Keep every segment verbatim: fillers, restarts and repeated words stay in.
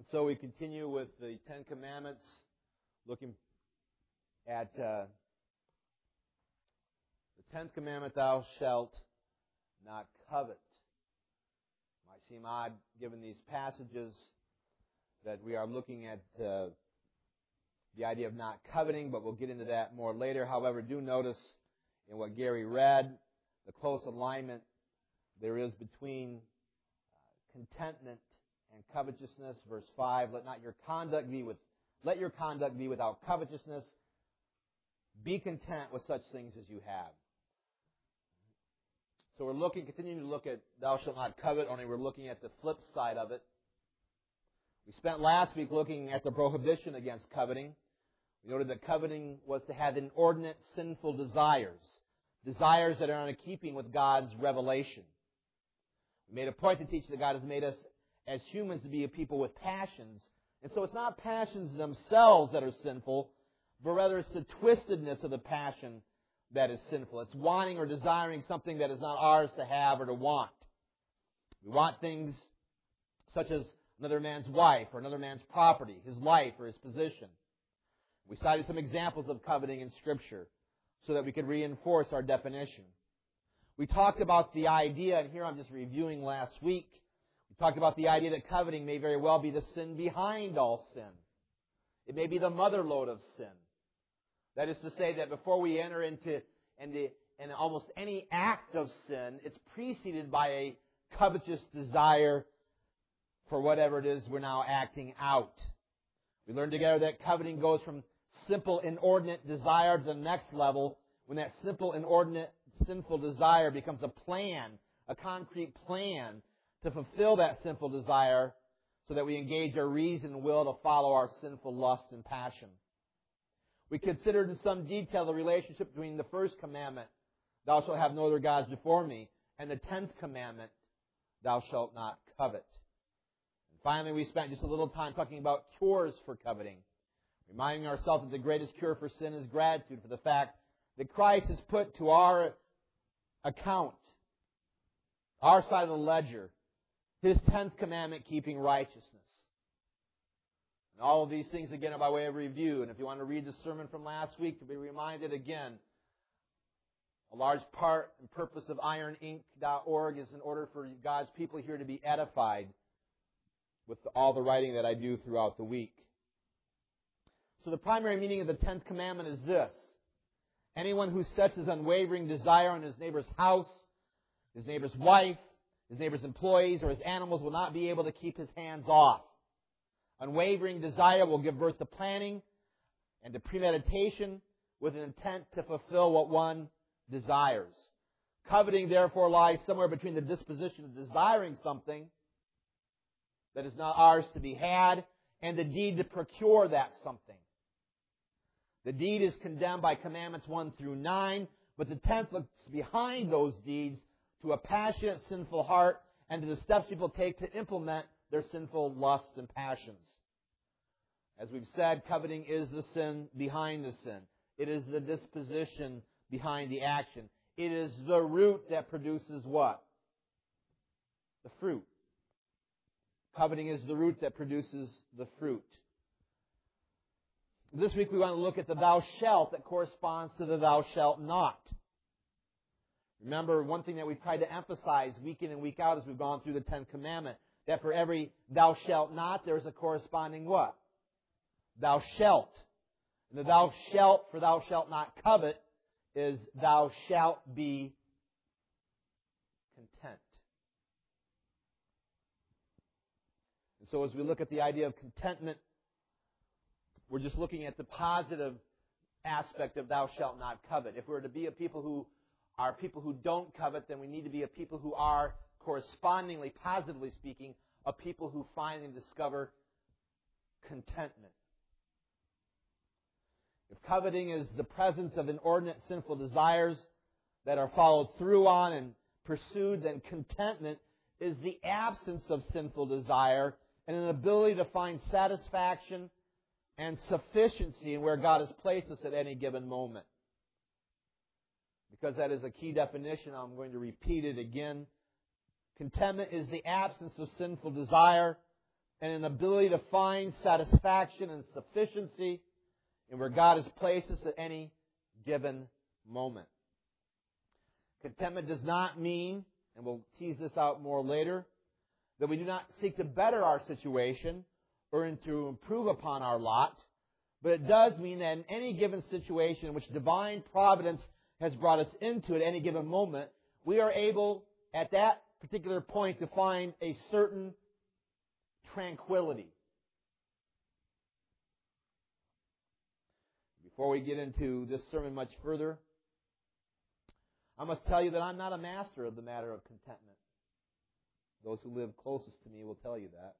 And so we continue with the Ten Commandments, looking at uh, the tenth commandment, thou shalt not covet. It might seem odd, given these passages, that we are looking at uh, the idea of not coveting, but we'll get into that more later. However, do notice in what Gary read, the close alignment there is between uh, contentment and covetousness. Verse five, let not your conduct be with let your conduct be without covetousness. Be content with such things as you have. So we're looking, continuing to look at thou shalt not covet, only we're looking at the flip side of it. We spent last week looking at the prohibition against coveting. We noted that coveting was to have inordinate sinful desires, desires that are out of keeping with God's revelation. We made a point to teach that God has made us as humans to be a people with passions. And so it's not passions themselves that are sinful, but rather it's the twistedness of the passion that is sinful. It's wanting or desiring something that is not ours to have or to want. We want things such as another man's wife or another man's property, his life or his position. We cited some examples of coveting in Scripture so that we could reinforce our definition. We talked about the idea, and here I'm just reviewing last week, we talked about the idea that coveting may very well be the sin behind all sin. It may be the mother lode of sin. That is to say that before we enter into, into, into almost any act of sin, it's preceded by a covetous desire for whatever it is we're now acting out. We learned together that coveting goes from simple inordinate desire to the next level when that simple inordinate sinful desire becomes a plan, a concrete plan to fulfill that sinful desire so that we engage our reason and will to follow our sinful lust and passion. We considered in some detail the relationship between the first commandment, thou shalt have no other gods before me, and the tenth commandment, thou shalt not covet. And finally, we spent just a little time talking about cures for coveting, reminding ourselves that the greatest cure for sin is gratitude for the fact that Christ has put to our account, our side of the ledger, His tenth commandment, keeping righteousness. And all of these things, again, are by way of review. And if you want to read the sermon from last week to be reminded again, a large part and purpose of iron ink dot org is in order for God's people here to be edified with all the writing that I do throughout the week. So the primary meaning of the tenth commandment is this. Anyone who sets his unwavering desire on his neighbor's house, his neighbor's wife, his neighbor's employees, or his animals will not be able to keep his hands off. Unwavering desire will give birth to planning and to premeditation with an intent to fulfill what one desires. Coveting, therefore, lies somewhere between the disposition of desiring something that is not ours to be had and the deed to procure that something. The deed is condemned by commandments one through nine, but the tenth looks behind those deeds to a passionate, sinful heart and to the steps people take to implement their sinful lusts and passions. As we've said, coveting is the sin behind the sin. It is the disposition behind the action. It is the root that produces what? The fruit. Coveting is the root that produces the fruit. This week we want to look at the thou shalt that corresponds to the thou shalt not. Remember, one thing that we've tried to emphasize week in and week out as we've gone through the Ten Commandments, that for every thou shalt not, there is a corresponding what? Thou shalt. And the thou shalt for thou shalt not covet is thou shalt be content. And so as we look at the idea of contentment, we're just looking at the positive aspect of thou shalt not covet. If we're to be a people who are people who don't covet, then we need to be a people who are correspondingly, positively speaking, a people who find and discover contentment. If coveting is the presence of inordinate sinful desires that are followed through on and pursued, then contentment is the absence of sinful desire and an ability to find satisfaction and sufficiency in where God has placed us at any given moment. Because that is a key definition, I'm going to repeat it again. Contentment is the absence of sinful desire and an ability to find satisfaction and sufficiency in where God has placed us at any given moment. Contentment does not mean, and we'll tease this out more later, that we do not seek to better our situation or to improve upon our lot, but it does mean that in any given situation in which divine providence has brought us into at any given moment, we are able at that particular point to find a certain tranquility. Before we get into this sermon much further, I must tell you that I'm not a master of the matter of contentment. Those who live closest to me will tell you that.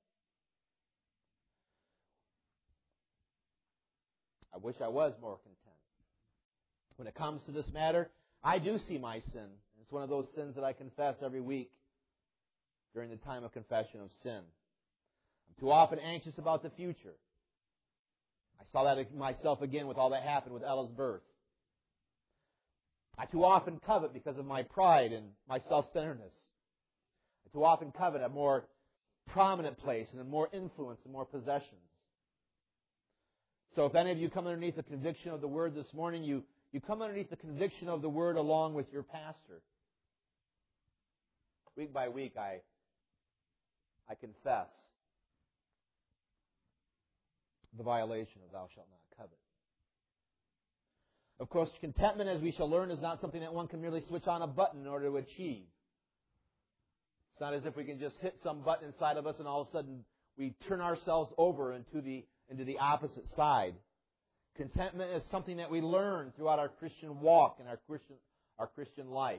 I wish I was more content. When it comes to this matter, I do see my sin. It's one of those sins that I confess every week during the time of confession of sin. I'm too often anxious about the future. I saw that myself again with all that happened with Ella's birth. I too often covet because of my pride and my self-centeredness. I too often covet a more prominent place and a more influence and more possessions. So if any of you come underneath the conviction of the Word this morning, you, you come underneath the conviction of the Word along with your pastor. Week by week, I, I confess the violation of thou shalt not covet. Of course, contentment, as we shall learn, is not something that one can merely switch on a button in order to achieve. It's not as if we can just hit some button inside of us and all of a sudden we turn ourselves over into the, into the opposite side. Contentment is something that we learn throughout our Christian walk and our Christian, our Christian life.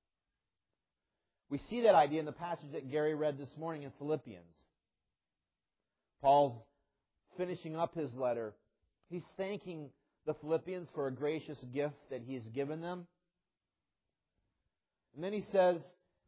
We see that idea in the passage that Gary read this morning in Philippians. Paul's finishing up his letter. He's thanking the Philippians for a gracious gift that he's given them. And then he says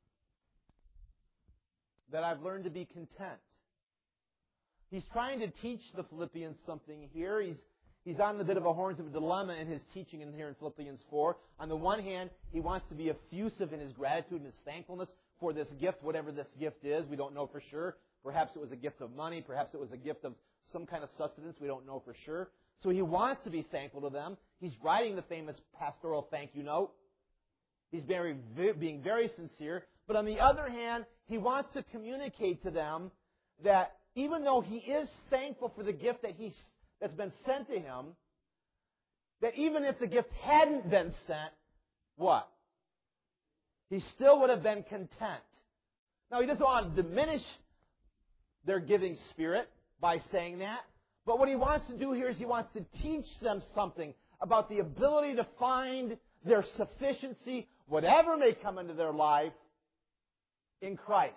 that I've learned to be content. He's trying to teach the Philippians something here. He's He's on a bit of a horns of a dilemma in his teaching in here in Philippians four. On the one hand, he wants to be effusive in his gratitude and his thankfulness for this gift, whatever this gift is. We don't know for sure. Perhaps it was a gift of money. Perhaps it was a gift of some kind of sustenance. We don't know for sure. So he wants to be thankful to them. He's writing the famous pastoral thank you note. He's very, being very sincere. But on the other hand, he wants to communicate to them that even though he is thankful for the gift that he's that's been sent to him, that even if the gift hadn't been sent, what? He still would have been content. Now, he doesn't want to diminish their giving spirit by saying that, but what he wants to do here is he wants to teach them something about the ability to find their sufficiency, whatever may come into their life, in Christ.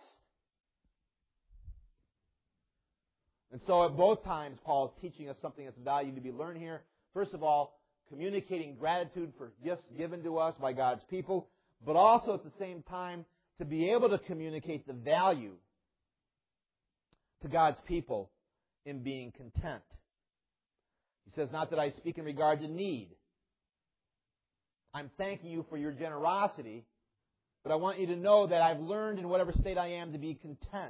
And so at both times, Paul is teaching us something that's valued to be learned here. First of all, communicating gratitude for gifts given to us by God's people, but also at the same time to be able to communicate the value to God's people in being content. He says, not that I speak in regard to need. I'm thanking you for your generosity, but I want you to know that I've learned in whatever state I am to be content.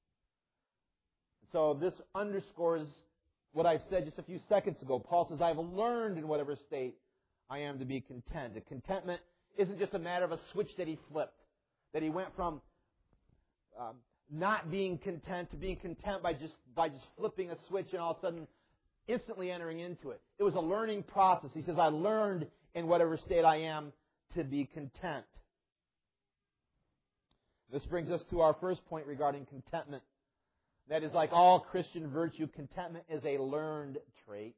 So this underscores what I've said just a few seconds ago. Paul says, I've learned in whatever state I am to be content. And contentment isn't just a matter of a switch that he flipped, that he went from um, not being content to being content by just by just flipping a switch and all of a sudden instantly entering into it. It was a learning process. He says, I learned in whatever state I am to be content. This brings us to our first point regarding contentment. That is, like all Christian virtue, contentment is a learned trait.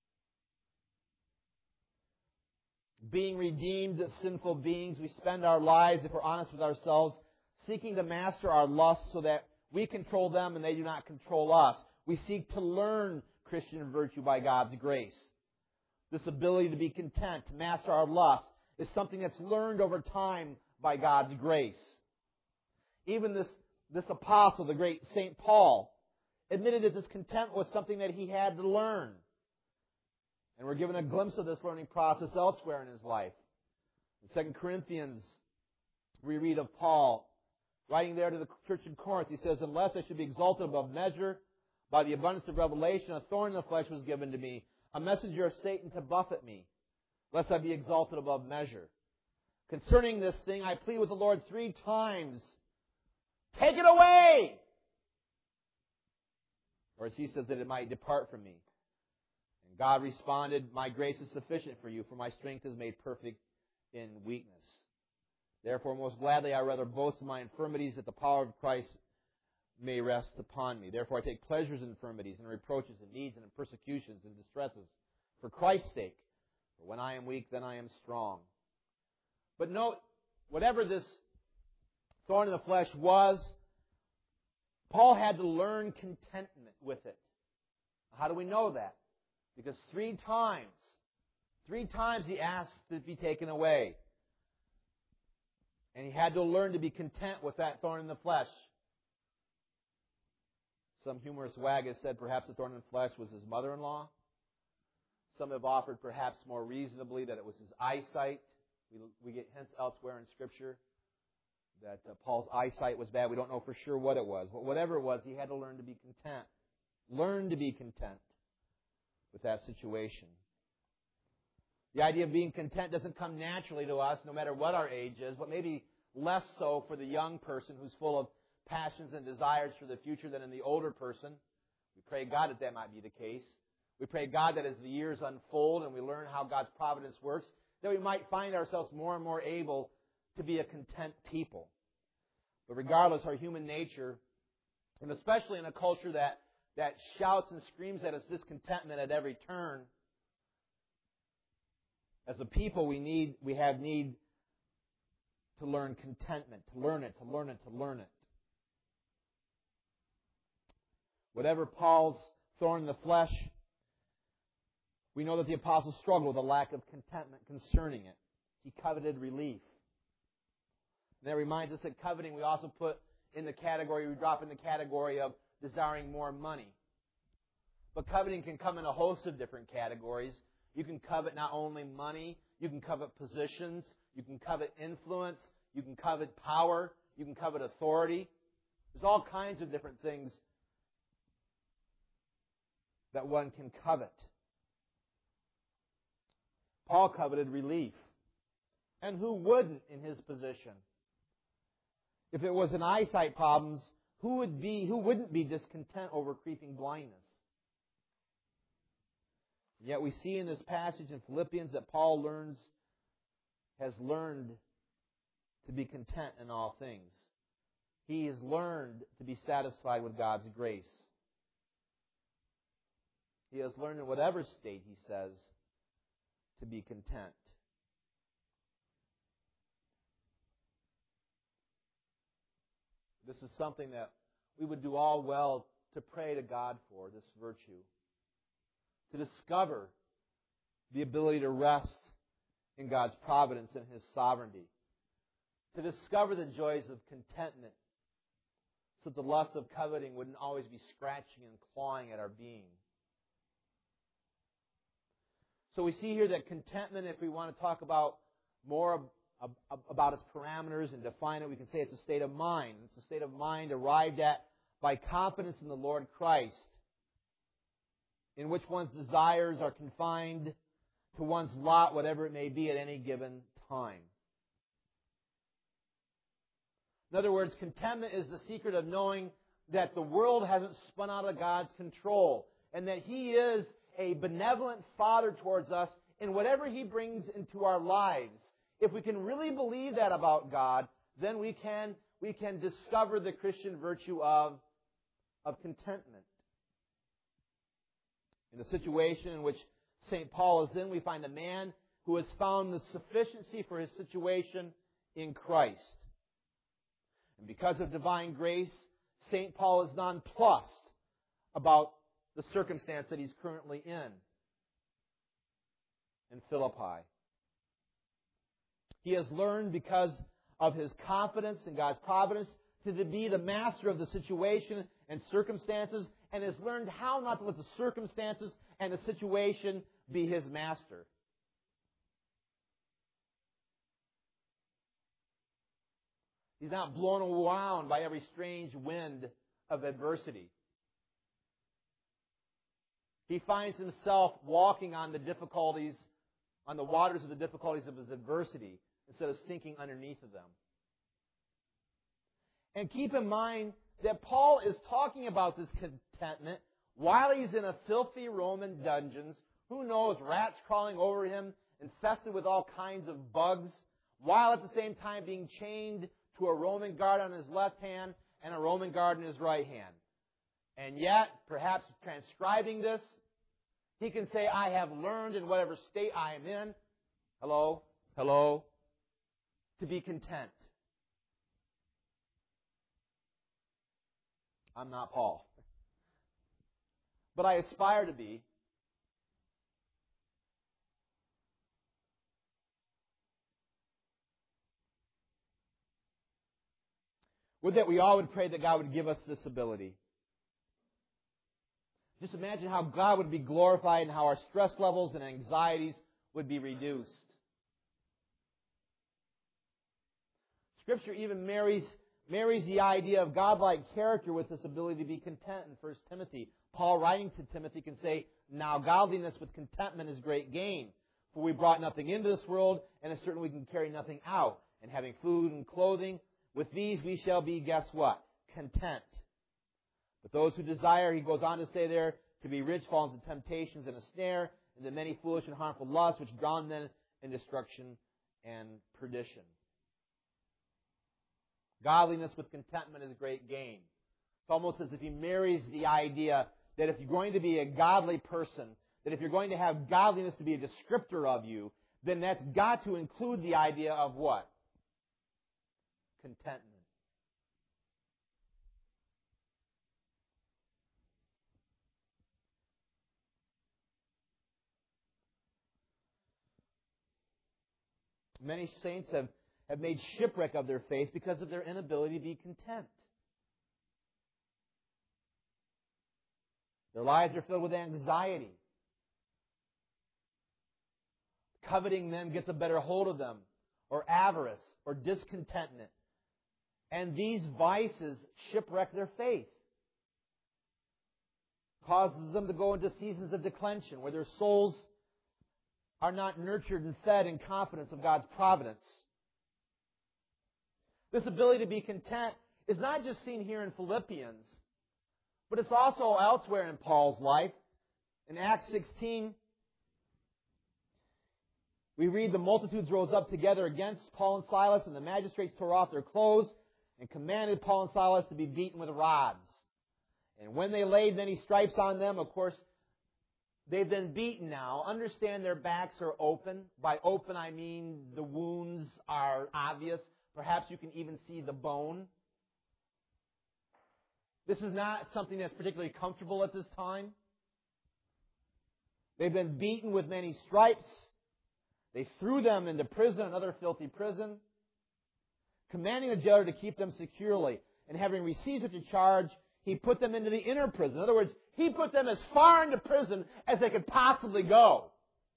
Being redeemed sinful beings, we spend our lives, if we're honest with ourselves, seeking to master our lusts so that we control them and they do not control us. We seek to learn Christian virtue by God's grace. This ability to be content, to master our lusts, is something that's learned over time by God's grace. Even this This apostle, the great Saint Paul, admitted that this content was something that he had to learn. And we're given a glimpse of this learning process elsewhere in his life. In Second Corinthians, we read of Paul, writing there to the church in Corinth, he says, unless I should be exalted above measure, By the abundance of revelation, a thorn in the flesh was given to me, a messenger of Satan to buffet me, lest I be exalted above measure. Concerning this thing, I plead with the Lord three times, take it away! Or as he says, that it might depart from me. And God responded, my grace is sufficient for you, for my strength is made perfect in weakness. Therefore, most gladly I rather boast in my infirmities, that the power of Christ may rest upon me. Therefore I take pleasures in infirmities and reproaches and needs and in persecutions and distresses for Christ's sake. For when I am weak, then I am strong. But note, whatever this thorn in the flesh was, Paul had to learn contentment with it. How do we know that? Because three times, three times he asked to be taken away. And he had to learn to be content with that thorn in the flesh. Some humorous wag has said perhaps the thorn in the flesh was his mother-in-law. Some have offered perhaps more reasonably that it was his eyesight. We, we get hints elsewhere in Scripture that uh, Paul's eyesight was bad. We don't know for sure what it was. But whatever it was, he had to learn to be content. Learn to be content with that situation. The idea of being content doesn't come naturally to us, no matter what our age is, but maybe less so for the young person who's full of passions and desires for the future than in the older person. We pray God that that might be the case. We pray God that as the years unfold and we learn how God's providence works, that we might find ourselves more and more able to be a content people. But regardless, our human nature, and especially in a culture that, that shouts and screams at us discontentment at every turn, as a people we need, we have need to learn contentment, to learn it, to learn it, to learn it. Whatever Paul's thorn in the flesh, we know that the apostle struggled with a lack of contentment concerning it. He coveted relief. And that reminds us that coveting we also put in the category, we drop in the category of desiring more money. But coveting can come in a host of different categories. You can covet not only money, you can covet positions, you can covet influence, you can covet power, you can covet authority. There's all kinds of different things that one can covet. Paul coveted relief. And who wouldn't in his position? If it was an eyesight problems, who would be who wouldn't be discontent over creeping blindness? Yet we see in this passage in Philippians that Paul learns has learned to be content in all things. He has learned to be satisfied with God's grace. He has learned in whatever state, he says, to be content. This is something that we would do all well to pray to God for, this virtue. To discover the ability to rest in God's providence and His sovereignty. To discover the joys of contentment so that the lust of coveting wouldn't always be scratching and clawing at our being. So we see here that contentment, if we want to talk about more about its parameters and define it, we can say it's a state of mind. It's a state of mind arrived at by confidence in the Lord Christ, in which one's desires are confined to one's lot, whatever it may be at any given time. In other words, contentment is the secret of knowing that the world hasn't spun out of God's control, and that He is a benevolent Father towards us in whatever He brings into our lives. If we can really believe that about God, then we can we can discover the Christian virtue of, of contentment. In the situation in which Saint Paul is in, we find a man who has found the sufficiency for his situation in Christ. And because of divine grace, Saint Paul is nonplussed about the circumstance that he's currently in, in Philippi. He has learned, because of his confidence in God's providence, to be the master of the situation and circumstances, and has learned how not to let the circumstances and the situation be his master. He's not blown around by every strange wind of adversity. He finds himself walking on the difficulties, on the waters of the difficulties of his adversity, instead of sinking underneath of them. And keep in mind that Paul is talking about this contentment while he's in a filthy Roman dungeons. Who knows, rats crawling over him, infested with all kinds of bugs, while at the same time being chained to a Roman guard on his left hand and a Roman guard in his right hand. And yet, perhaps transcribing this, he can say, I have learned in whatever state I am in, hello, hello, to be content. I'm not Paul. But I aspire to be. Would that we all would pray that God would give us this ability. Just imagine how God would be glorified and how our stress levels and anxieties would be reduced. Scripture even marries, marries the idea of godlike character with this ability to be content in First Timothy. Paul, writing to Timothy, can say, now godliness with contentment is great gain. For we brought nothing into this world, and it's certain we can carry nothing out. And having food and clothing, with these we shall be, guess what? Content. But those who desire, he goes on to say there, to be rich fall into temptations and a snare, and the many foolish and harmful lusts, which drown men in destruction and perdition. Godliness with contentment is great gain. It's almost as if he marries the idea that if you're going to be a godly person, that if you're going to have godliness to be a descriptor of you, then that's got to include the idea of what? Contentment. Many saints have, have made shipwreck of their faith because of their inability to be content. Their lives are filled with anxiety. Coveting then gets a better hold of them, or avarice, or discontentment. And these vices shipwreck their faith. Causes them to go into seasons of declension, where their souls are not nurtured and fed in confidence of God's providence. This ability to be content is not just seen here in Philippians, but it's also elsewhere in Paul's life. In Acts sixteen, we read, the multitudes rose up together against Paul and Silas, and the magistrates tore off their clothes and commanded Paul and Silas to be beaten with rods. And when they laid many stripes on them, of course, they've been beaten now. Understand their backs are open. By open, I mean the wounds are obvious. Perhaps you can even see the bone. This is not something that's particularly comfortable at this time. They've been beaten with many stripes. They threw them into prison, another filthy prison, commanding the jailer to keep them securely. And having received such a charge, he put them into the inner prison. In other words, he put them as far into prison as they could possibly go.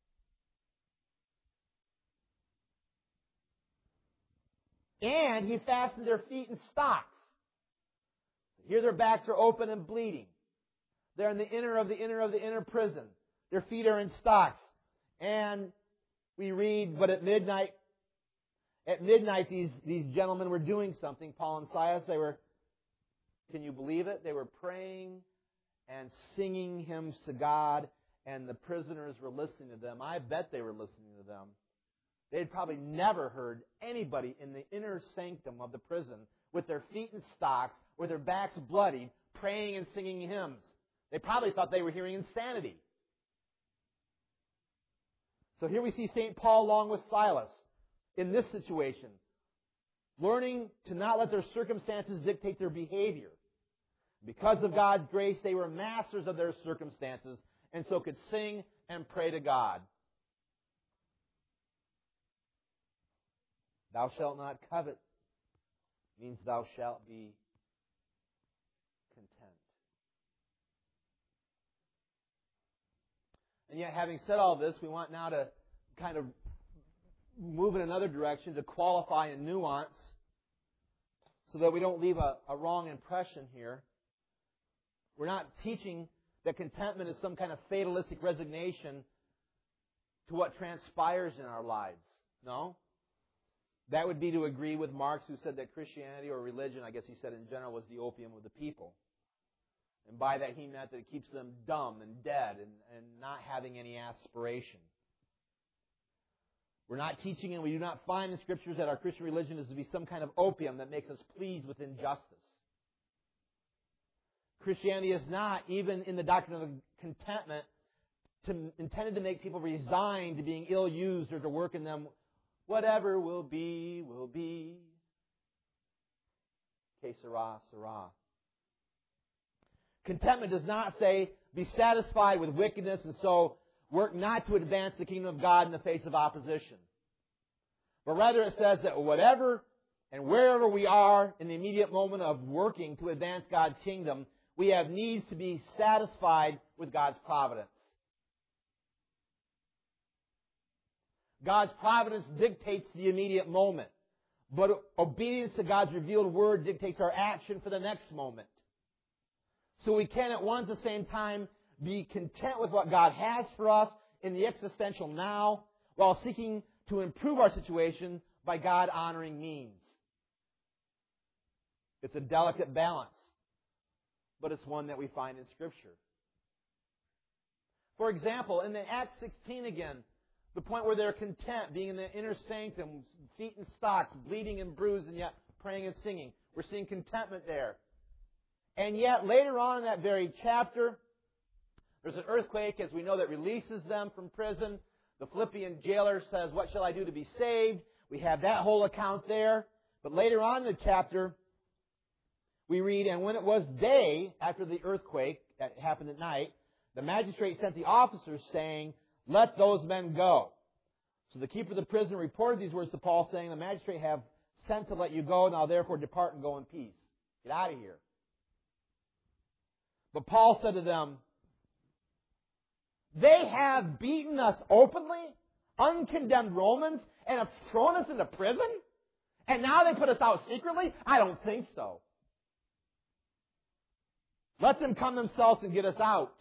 And he fastened their feet in stocks. Here their backs are open and bleeding. They're in the inner of the inner of the inner prison. Their feet are in stocks. And we read, but at midnight, at midnight these, these gentlemen were doing something. Paul and Silas, they were, can you believe it? They were praying and singing hymns to God, and the prisoners were listening to them. I bet they were listening to them. They'd probably never heard anybody in the inner sanctum of the prison with their feet in stocks, with their backs bloodied, praying and singing hymns. They probably thought they were hearing insanity. So here we see Saint Paul along with Silas in this situation, learning to not let their circumstances dictate their behavior. Because of God's grace, they were masters of their circumstances and so could sing and pray to God. Thou shalt not covet means thou shalt be content. And yet, having said all this, we want now to kind of move in another direction to qualify and nuance so that we don't leave a, a wrong impression here. We're not teaching that contentment is some kind of fatalistic resignation to what transpires in our lives. No. That would be to agree with Marx, who said that Christianity, or religion, I guess he said in general, was the opium of the people. And by that he meant that it keeps them dumb and dead and, and not having any aspiration. We're not teaching, and we do not find in Scriptures that our Christian religion is to be some kind of opium that makes us pleased with injustice. Christianity is not, even in the doctrine of contentment, to, intended to make people resigned to being ill-used or to work in them. Whatever will be, will be. Que sera, sera. Contentment does not say, be satisfied with wickedness and so work not to advance the kingdom of God in the face of opposition. But rather it says that whatever and wherever we are in the immediate moment of working to advance God's kingdom, we have needs to be satisfied with God's providence. God's providence dictates the immediate moment, but obedience to God's revealed word dictates our action for the next moment. So we can at one at the same time be content with what God has for us in the existential now, while seeking to improve our situation by God-honoring means. It's a delicate balance, but it's one that we find in Scripture. For example, in the Acts sixteen again, the point where they're content, being in the inner sanctum, feet in stocks, bleeding and bruised, and yet praying and singing. We're seeing contentment there. And yet, later on in that very chapter, there's an earthquake, as we know, that releases them from prison. The Philippian jailer says, what shall I do to be saved? We have that whole account there. But later on in the chapter, we read, and when it was day after the earthquake that happened at night, the magistrate sent the officers saying, let those men go. So the keeper of the prison reported these words to Paul, saying, the magistrate have sent to let you go. Now therefore depart and go in peace. Get out of here. But Paul said to them, they have beaten us openly, uncondemned Romans, and have thrown us into prison? And now they put us out secretly? I don't think so. Let them come themselves and get us out.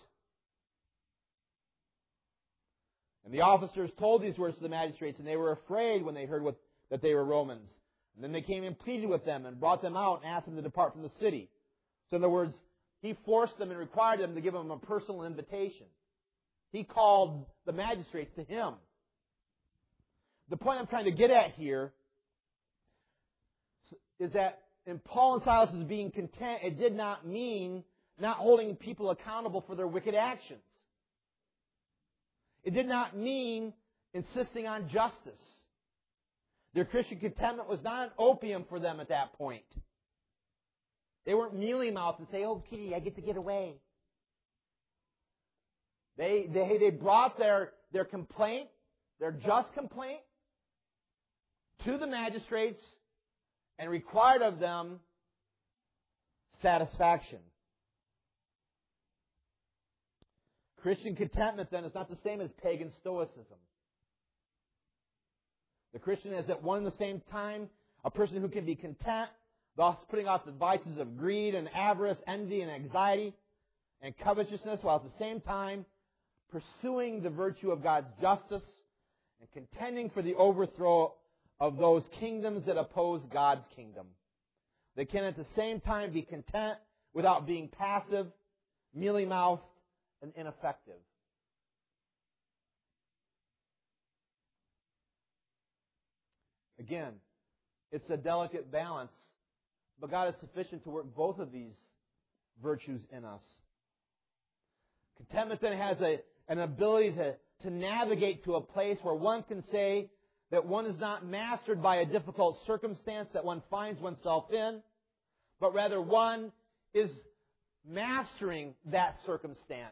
And the officers told these words to the magistrates, and they were afraid when they heard what, that they were Romans. And then they came and pleaded with them and brought them out and asked them to depart from the city. So in other words, he forced them and required them to give them a personal invitation. He called the magistrates to him. The point I'm trying to get at here is that in Paul and Silas' being content, it did not mean not holding people accountable for their wicked actions. It did not mean insisting on justice. Their Christian contentment was not an opium for them at that point. They weren't mealy-mouthed and say, okay, I get to get away. They, they, they brought their, their complaint, their just complaint, to the magistrates and required of them satisfaction. Christian contentment, then, is not the same as pagan stoicism. The Christian is at one and the same time a person who can be content, thus putting off the vices of greed and avarice, envy and anxiety and covetousness, while at the same time pursuing the virtue of God's justice and contending for the overthrow of those kingdoms that oppose God's kingdom. They can at the same time be content without being passive, mealy-mouthed, and ineffective. Again, it's a delicate balance, but God is sufficient to work both of these virtues in us. Contentment then has a, an ability to, to navigate to a place where one can say that one is not mastered by a difficult circumstance that one finds oneself in, but rather one is mastering that circumstance.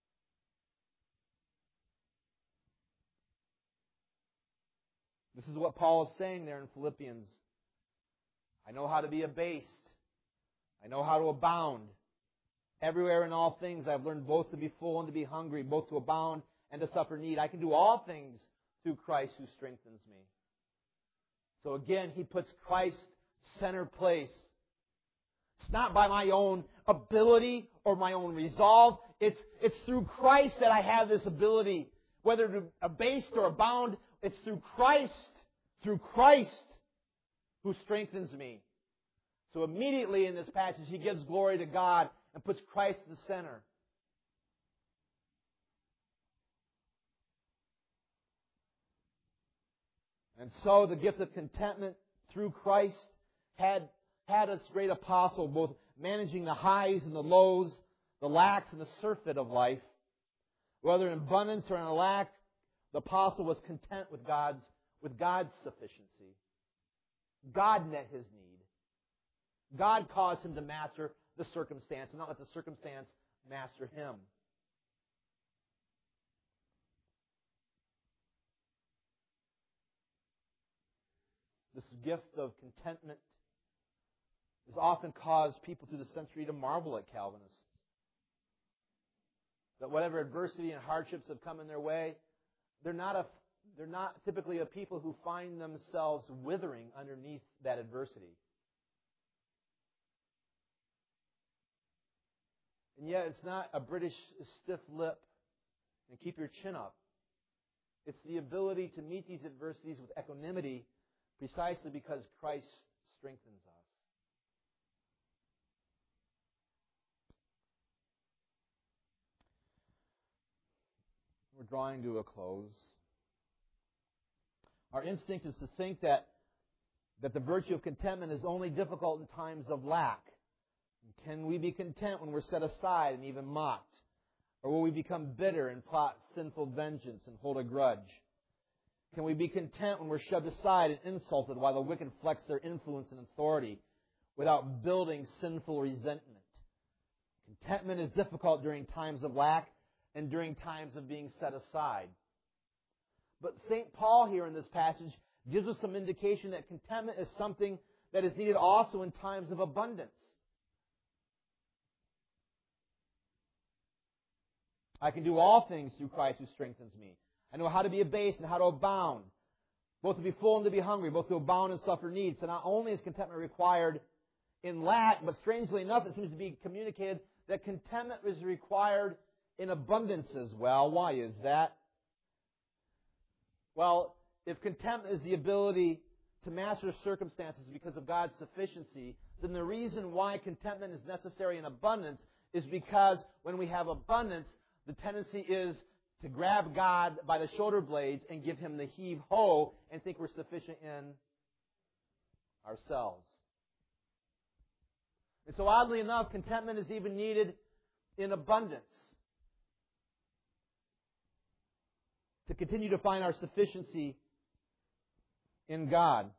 This is what Paul is saying there in Philippians. I know how to be abased. I know how to abound. Everywhere in all things I have learned both to be full and to be hungry, both to abound and to suffer need. I can do all things through Christ who strengthens me. So again, he puts Christ center place. It's not by my own ability or my own resolve. It's, it's through Christ that I have this ability, whether to abased or abound. It's through Christ, through Christ who strengthens me. So immediately in this passage, he gives glory to God and puts Christ at the center. And so the gift of contentment through Christ had, had its great apostle both managing the highs and the lows, the lacks and the surfeit of life. Whether in abundance or in a lack, the apostle was content with God's, with God's sufficiency. God met his need. God caused him to master the circumstance and not let the circumstance master him. This gift of contentment has often caused people through the century to marvel at Calvinists. That whatever adversity and hardships have come in their way, they're not a, they're not typically a people who find themselves withering underneath that adversity. And yet it's not a British stiff lip and keep your chin up. It's the ability to meet these adversities with equanimity precisely because Christ strengthens us. We're drawing to a close. Our instinct is to think that, that the virtue of contentment is only difficult in times of lack. Can we be content when we're set aside and even mocked? Or will we become bitter and plot sinful vengeance and hold a grudge? Can we be content when we're shoved aside and insulted while the wicked flex their influence and authority without building sinful resentment? Contentment is difficult during times of lack and during times of being set aside. But Saint Paul here in this passage gives us some indication that contentment is something that is needed also in times of abundance. I can do all things through Christ who strengthens me. I know how to be abased and how to abound, both to be full and to be hungry, both to abound and suffer need. So not only is contentment required in lack, but strangely enough, it seems to be communicated that contentment is required in abundance as well. Why is that? Well, if contentment is the ability to master circumstances because of God's sufficiency, then the reason why contentment is necessary in abundance is because when we have abundance, the tendency is to grab God by the shoulder blades and give Him the heave-ho and think we're sufficient in ourselves. And so oddly enough, contentment is even needed in abundance to continue to find our sufficiency in God.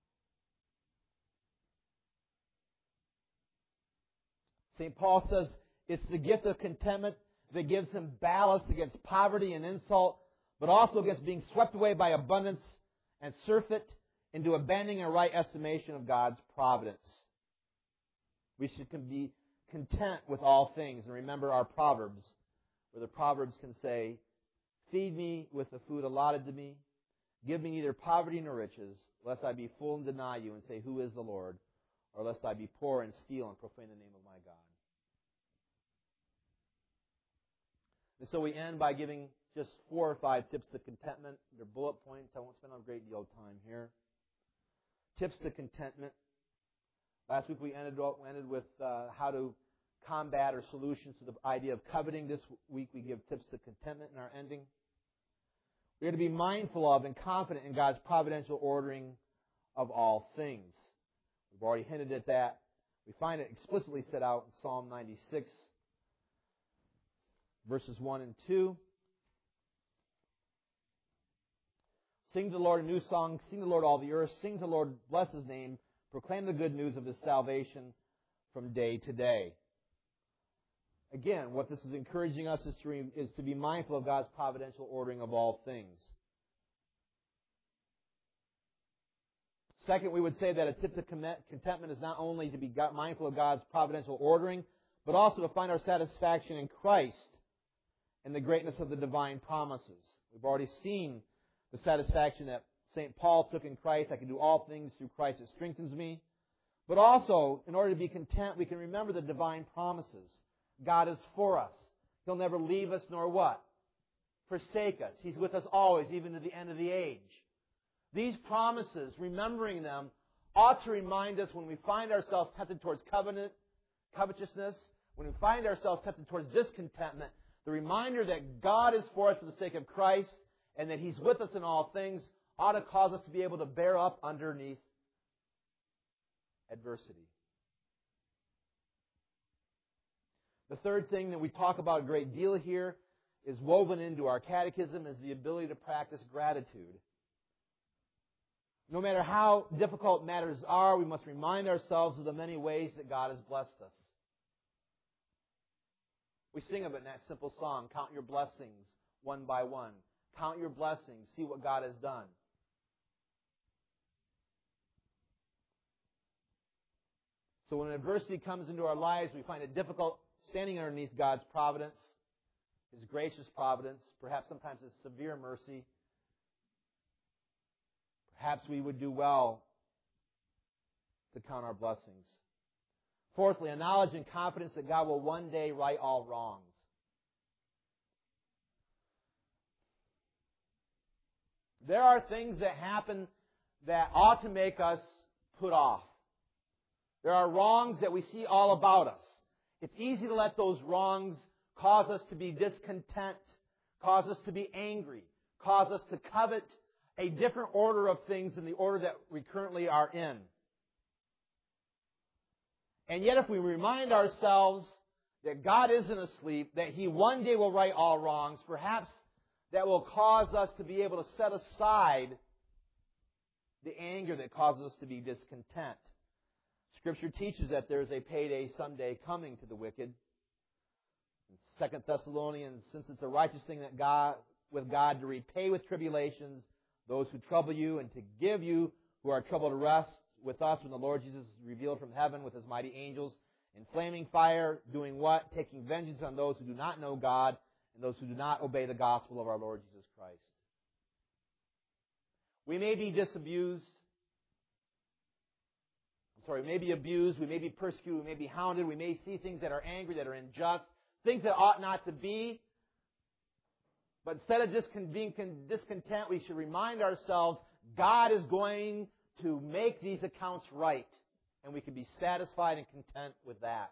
Saint Paul says it's the gift of contentment that gives him ballast against poverty and insult, but also against being swept away by abundance and surfeit into abandoning a right estimation of God's providence. We should be content with all things. And remember our Proverbs, where the Proverbs can say, feed me with the food allotted to me. Give me neither poverty nor riches, lest I be full and deny you and say, who is the Lord? Or lest I be poor and steal and profane the name of my God. And so we end by giving just four or five tips to contentment. They're bullet points. I won't spend a great deal of time here. Tips to contentment. Last week we ended, ended with uh, how to combat or solutions to the idea of coveting. This week we give tips to contentment in our ending. We are to be mindful of and confident in God's providential ordering of all things. We've already hinted at that. We find it explicitly set out in Psalm ninety-six, verses one and two. Sing to the Lord a new song. Sing to the Lord all the earth. Sing to the Lord, bless His name. Proclaim the good news of His salvation from day to day. Again, what this is encouraging us is to, is to be mindful of God's providential ordering of all things. Second, we would say that a tip to contentment is not only to be mindful of God's providential ordering, but also to find our satisfaction in Christ and the greatness of the divine promises. We've already seen the satisfaction that Saint Paul took in Christ. I can do all things through Christ that strengthens me. But also, in order to be content, we can remember the divine promises. God is for us. He'll never leave us nor what? Forsake us. He's with us always, even to the end of the age. These promises, remembering them, ought to remind us when we find ourselves tempted towards covenant, covetousness, when we find ourselves tempted towards discontentment, the reminder that God is for us for the sake of Christ and that He's with us in all things ought to cause us to be able to bear up underneath adversity. The third thing that we talk about a great deal here is woven into our catechism is the ability to practice gratitude. No matter how difficult matters are, we must remind ourselves of the many ways that God has blessed us. We sing of it in that simple song, count your blessings one by one. Count your blessings, see what God has done. So when adversity comes into our lives, we find it difficult standing underneath God's providence, His gracious providence, perhaps sometimes His severe mercy. Perhaps we would do well to count our blessings. Fourthly, a knowledge and confidence that God will one day right all wrongs. There are things that happen that ought to make us put off. There are wrongs that we see all about us. It's easy to let those wrongs cause us to be discontent, cause us to be angry, cause us to covet a different order of things than the order that we currently are in. And yet if we remind ourselves that God isn't asleep, that He one day will right all wrongs, perhaps that will cause us to be able to set aside the anger that causes us to be discontent. Scripture teaches that there is a payday someday coming to the wicked. In Second Thessalonians, since it's a righteous thing that God, with God to repay with tribulations those who trouble you and to give you who are troubled rest with us when the Lord Jesus is revealed from heaven with His mighty angels in flaming fire, doing what? Taking vengeance on those who do not know God and those who do not obey the gospel of our Lord Jesus Christ. We may be disabused. I'm sorry, we may be abused, we may be persecuted, we may be hounded, we may see things that are angry, that are unjust, things that ought not to be. But instead of being discontent, we should remind ourselves God is going to make these accounts right. And we can be satisfied and content with that.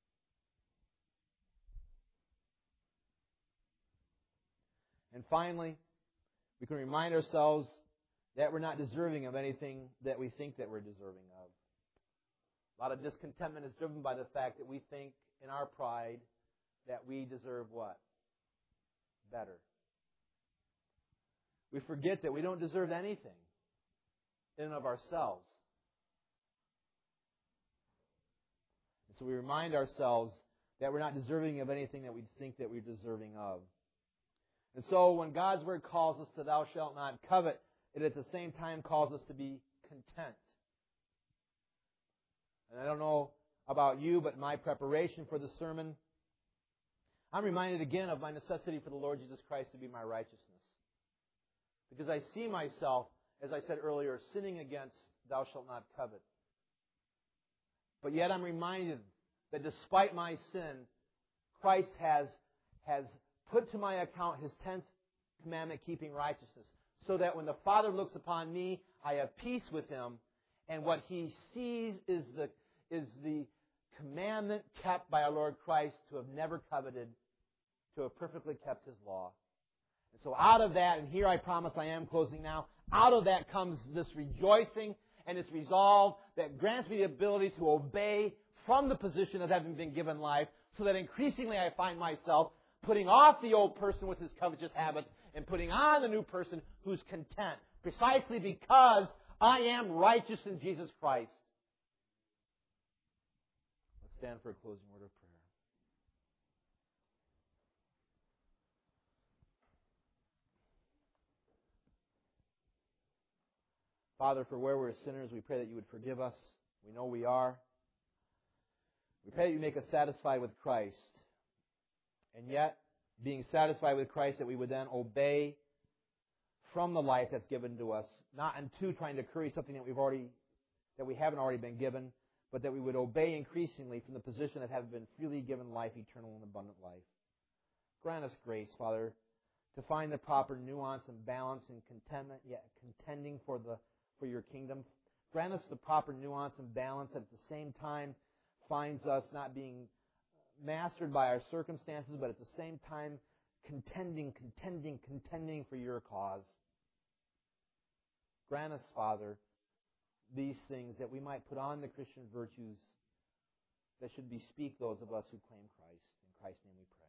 And finally, we can remind ourselves that we're not deserving of anything that we think that we're deserving of. A lot of discontentment is driven by the fact that we think in our pride that we deserve what? Better. We forget that we don't deserve anything in and of ourselves. And so we remind ourselves that we're not deserving of anything that we think that we're deserving of. And so when God's Word calls us to thou shalt not covet, it at the same time calls us to be content. And I don't know about you, but in my preparation for the sermon, I'm reminded again of my necessity for the Lord Jesus Christ to be my righteousness. Because I see myself, as I said earlier, sinning against thou shalt not covet. But yet I'm reminded that despite my sin, Christ has, has put to my account His tenth commandment, keeping righteousness, so that when the Father looks upon me, I have peace with Him, and what He sees is the, is the commandment kept by our Lord Christ to have never coveted, to have perfectly kept His law. And so out of that, and here I promise I am closing now, out of that comes this rejoicing and this resolve that grants me the ability to obey from the position of having been given life, so that increasingly I find myself putting off the old person with his covetous habits and putting on the new person who's content, precisely because I am righteous in Jesus Christ. Let's stand for a closing word of prayer. Father, for where we're sinners, we pray that You would forgive us. We know we are. We pray that You make us satisfied with Christ. And yet, being satisfied with Christ, that we would then obey from the life that's given to us, not unto trying to curry something that we've already, that we haven't already been given, but that we would obey increasingly from the position of having been freely given life, eternal and abundant life. Grant us grace, Father, to find the proper nuance and balance and contentment, yet contending for the for your kingdom. Grant us the proper nuance and balance that at the same time finds us not being mastered by our circumstances, but at the same time contending, contending, contending for your cause. Grant us, Father, these things that we might put on the Christian virtues that should bespeak those of us who claim Christ. In Christ's name we pray.